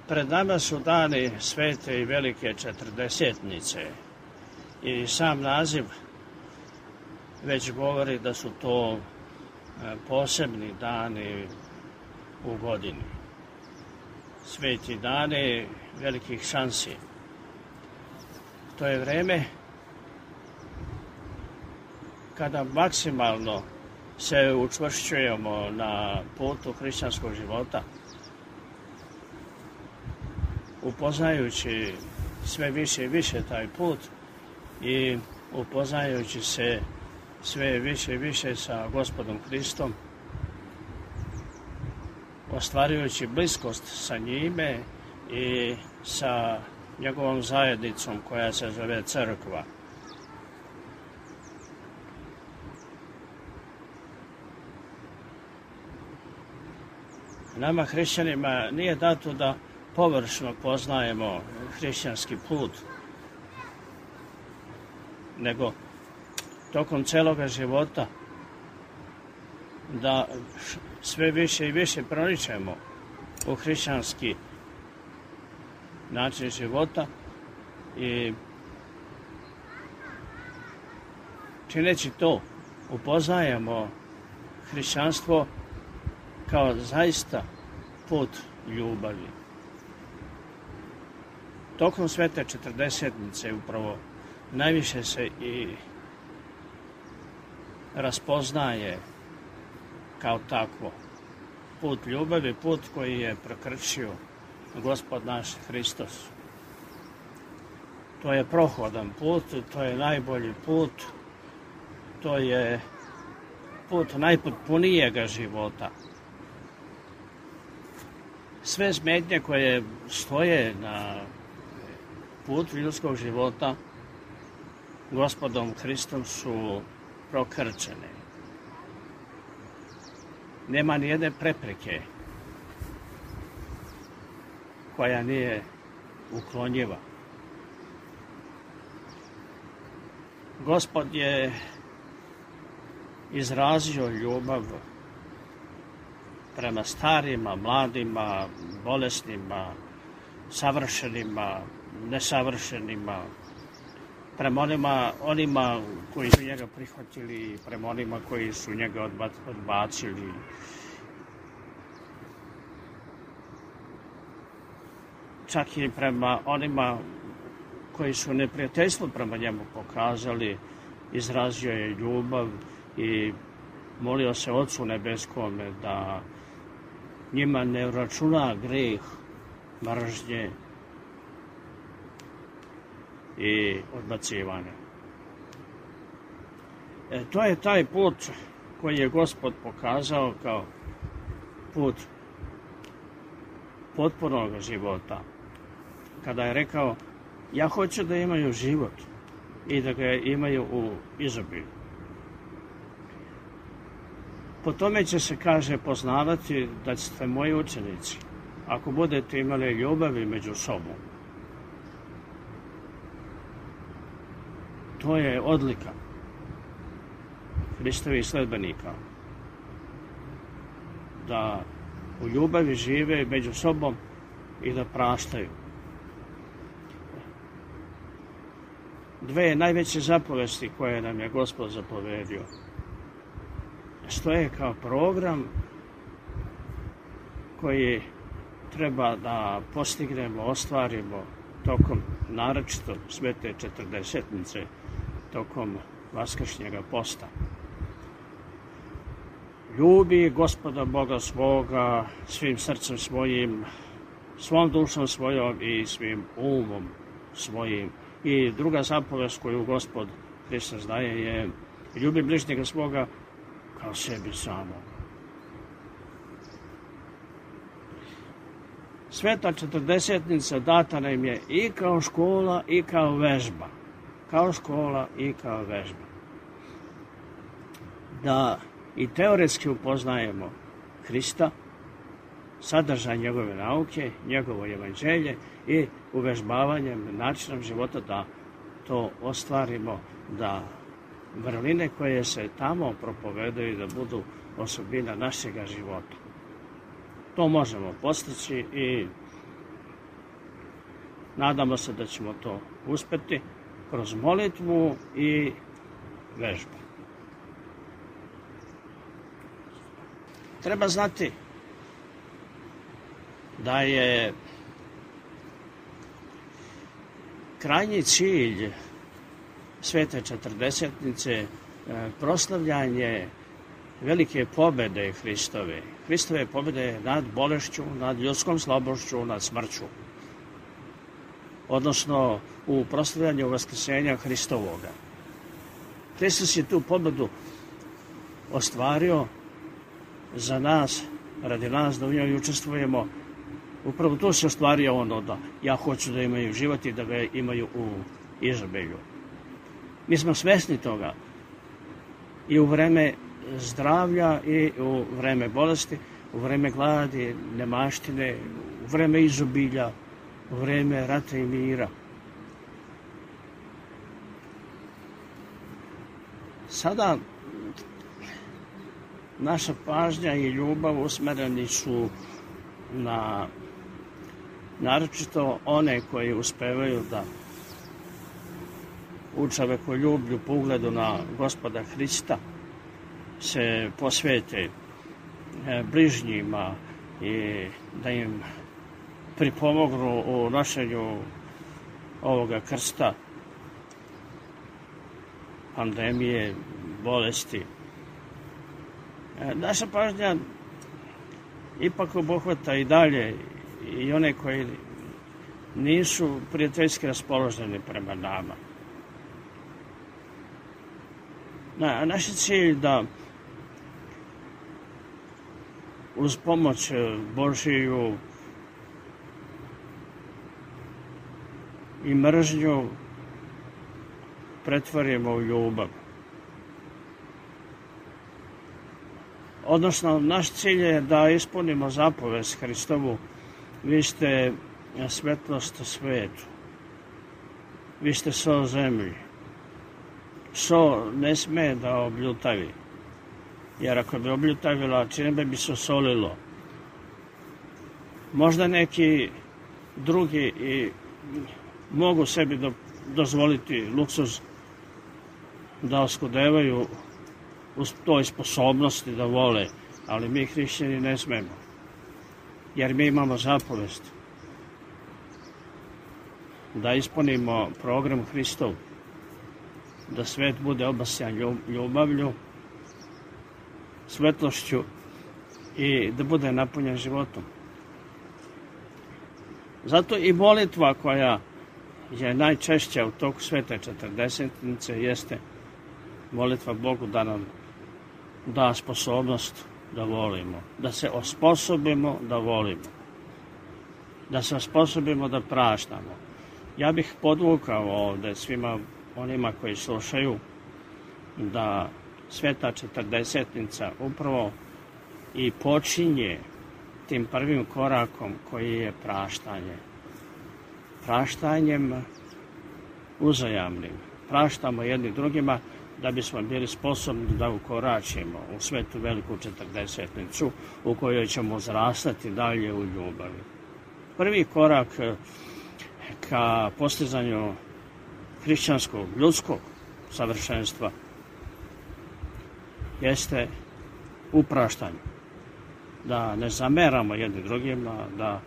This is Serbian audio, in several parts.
Pred nama su dani svete i velike četrdesetnice i sam naziv već govori da su to posebni dani u godini. Sveti dani velikih šansi. To je vreme kada maksimalno se učvršćujemo na putu hrišćanskog života, upoznajući sve više i više taj put i upoznajući se sve više i više sa Gospodom Hristom, ostvarujući bliskost sa njime i sa njegovom zajednicom koja se zove crkva. Nama hrišćanima nije dato da površno poznajemo hrišćanski put, nego tokom celoga života da sve više i više proničemo u hrišćanski način života i čineći to upoznajemo hrišćanstvo kao zaista put ljubavi. Tokom svete četrdesetnice upravo najviše se i raspoznaje kao takvo put ljubavi, put koji je prekršio Gospod naš Hristos. To je prohodan put, to je najbolji put, to je put najpotpunijega života. Sve smetnje koje stoje na putu ljudskog života Gospodom Hristom su prokrčene. Nema ni jedne prepreke koja nije uklonjiva. Gospod je izrazio ljubav prema starima, mladima, bolesnima, savršenima, nesavršenima, prema onima koji su njega prihvatili, prema onima koji su njega odbacili. Čak i prema onima koji su neprijateljstvo prema njemu pokazali, izrazio je ljubav i molio se Otcu Nebeskome da njima ne uračuna greh mržnje i odbacivanja. To je taj put koji je Gospod pokazao kao put potpunog života. Kada je rekao, ja hoću da imaju život i da ga imaju u izobilju. Po tome će se, kaže, poznavati da ste moji učenici, ako budete imali ljubavi među sobom. To je odlika Hristovih sledbenika. Da u ljubavi žive među sobom i da praštaju. Dve najveće zapovesti koje nam je Gospod zapovedio stoje kao program koji treba da postignemo, ostvarimo tokom naročito svete četrdesetnice, tokom vaskršnjega posta. Ljubi Gospoda Boga svoga svim srcem svojim, svom dušom svojom i svim umom svojim. I druga zapovest koju Gospod Hristos daje je ljubi bližnjega svoga kao sebi samog. Sveta četrdesetnica data nam je i kao škola i kao vežba. Kao škola i kao vežba. Da i teoretski upoznajemo Hrista, sadržaj njegove nauke, njegovo evanđelje i uvežbavanjem načinom života da to ostvarimo, da vrline koje se tamo propovedaju da budu osobina našega života. To možemo postići i Nadamo se da ćemo to uspeti kroz molitvu i vežbu. Treba znati da je krajnji cilj Svete Četrdesetnice proslavljanje velike pobede Hristove. Hristove pobede nad bolešću, nad ljudskom slabošću, nad smrću. Odnosno u proslavljanju vaskrsenja Hristovoga. Hristos je tu pobedu ostvario za nas, radi nas, da u njoj učestvujemo. Upravo to se ostvario ono da ja hoću da imaju život i da ga imaju u izobilju. Mi smo svesni toga i u vreme zdravlja i u vreme bolesti, u vreme gladi, nemaštine, u vreme izobilja, u vreme rata i mira. Sada naša pažnja i ljubav usmereni su na naročito one koji uspevaju da u čovekoljublju po ugledu na Gospoda Hrista se posvete bližnjima i da im pripomognu u nošenju ovoga krsta, pandemije, bolesti. Naša pažnja ipak obuhvata i dalje i one koji nisu prijateljski raspoloženi prema nama. Naš je cilj da uz pomoć Božiju i mržnju pretvorimo u ljubav. Odnosno, naš cilj je da ispunimo zapovest Hristovu. Vi ste svetlost svetu. Vi ste so zemlji. So ne sme da obljutavi. Jer ako bi obljutavila, čime bi se osolilo. Možda neki drugi i mogu sebi dozvoliti luksuz da oskudevaju u toj sposobnosti da vole, ali mi hrišćani ne smemo, jer mi imamo zapovest da ispunimo program Hristov, da svet bude obasjan ljubavlju, svetlošću i da bude napunjen životom. Zato i molitva koja je najčešća u toku Svete Četrdesetnice jeste molitva Bogu da nam da sposobnost da volimo, da se osposobimo da volimo, da se osposobimo da praštamo. Ja bih podvukao ovde svima onima koji slušaju da Sveta Četrdesetnica upravo i počinje tim prvim korakom koji je praštanje. Praštanjem uzajamnim. Praštamo jedni drugima da bismo bili sposobni da ukoračimo u svetu veliku Četrdesetnicu u kojoj ćemo uzrastati dalje u ljubavi. Prvi korak ka postizanju hrišćanskog, ljudskog savršenstva jeste u praštanju. Da ne zameramo jedni drugima, da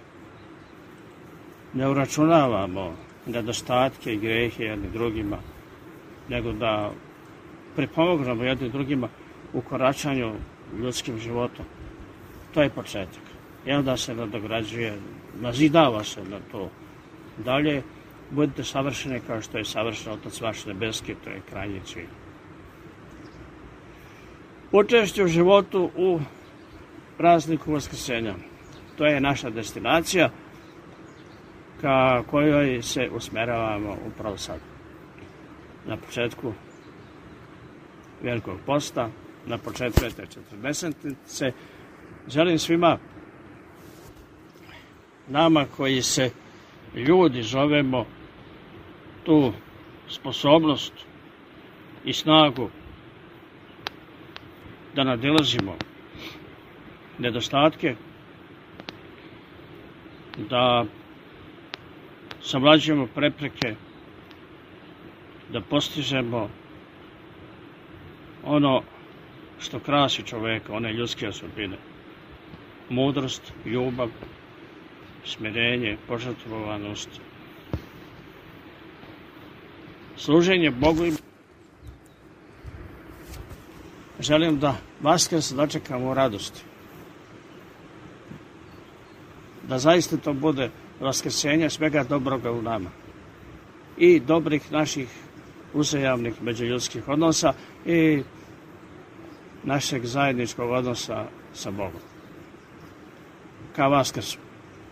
ne uračunavamo nedostatke i grehe jedni drugima, nego da pripomognemo jedni drugima u koračanju ljudskim životom. To je početak. I onda se nadograđuje, nazidava se na to. Dalje, budite savršeni kao što je savršen Otac vaš nebeski, to je krajnji cilj. Učešće u životu u prazniku Vaskrsenja. To je naša destinacija ka kojoj se usmeravamo upravo sad. Na početku Velikog posta, na početku Svete Četrdesetnice, želim svima nama koji se ljudi zovemo tu sposobnost i snagu da nadilazimo nedostatke, da savlađujemo prepreke, da postižemo ono što krasi čoveka, one ljudske osobine. Mudrost, ljubav, smirenje, požrtvovanost, služenje Bogu. Želim da Vaskrs dočekamo u radosti. Da zaista to bude vaskrsenje svega dobroga u nama. I dobrih naših uzajamnih međuljudskih odnosa i našeg zajedničkog odnosa sa Bogom. Ka Vaskrsu!